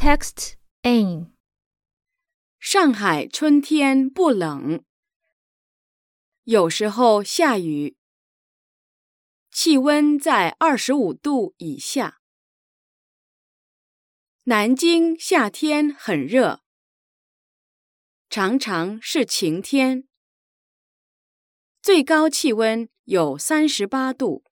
Text Aim 上海春天不冷，有时候下雨，气温在25度以下。南京夏天很热，常常是晴天，最高气温有38度。